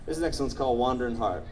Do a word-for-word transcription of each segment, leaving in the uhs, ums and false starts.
This next one's called Wandering Heart.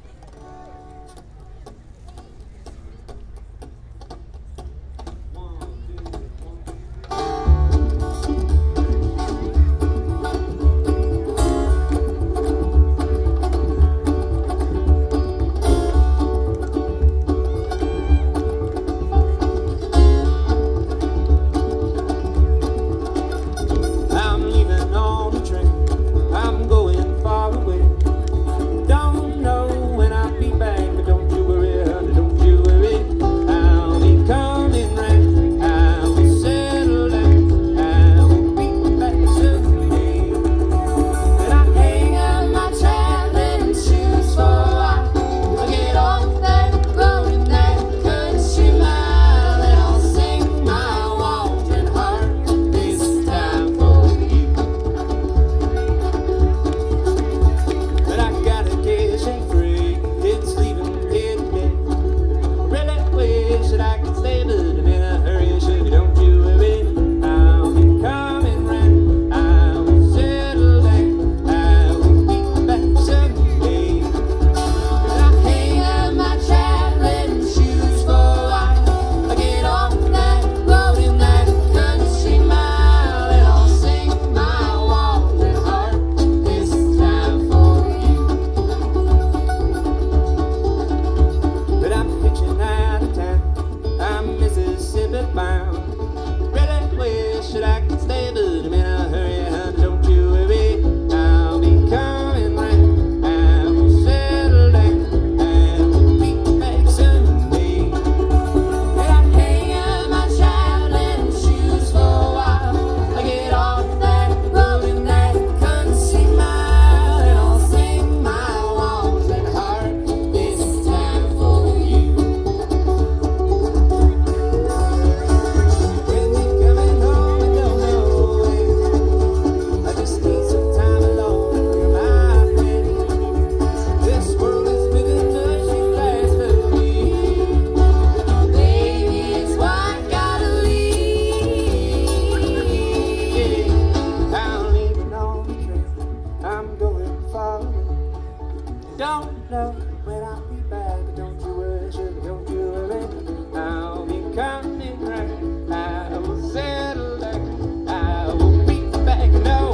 Don't know when I'll be back, but don't you worry, sugar, don't you worry. I'll be coming right, I will settle down, I will be back, no.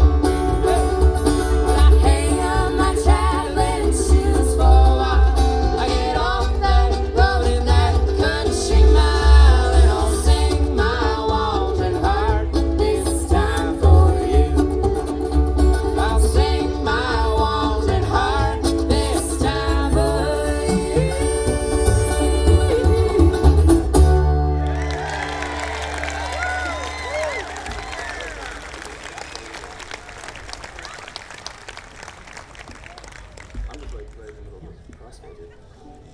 I hang up my traveling shoes for a while. I get off that road in that country mile, and I'll sing my wandering heart this time for you. I'll sing my wandering heart this time for you. I'm just like right in the middle of the crossfade here.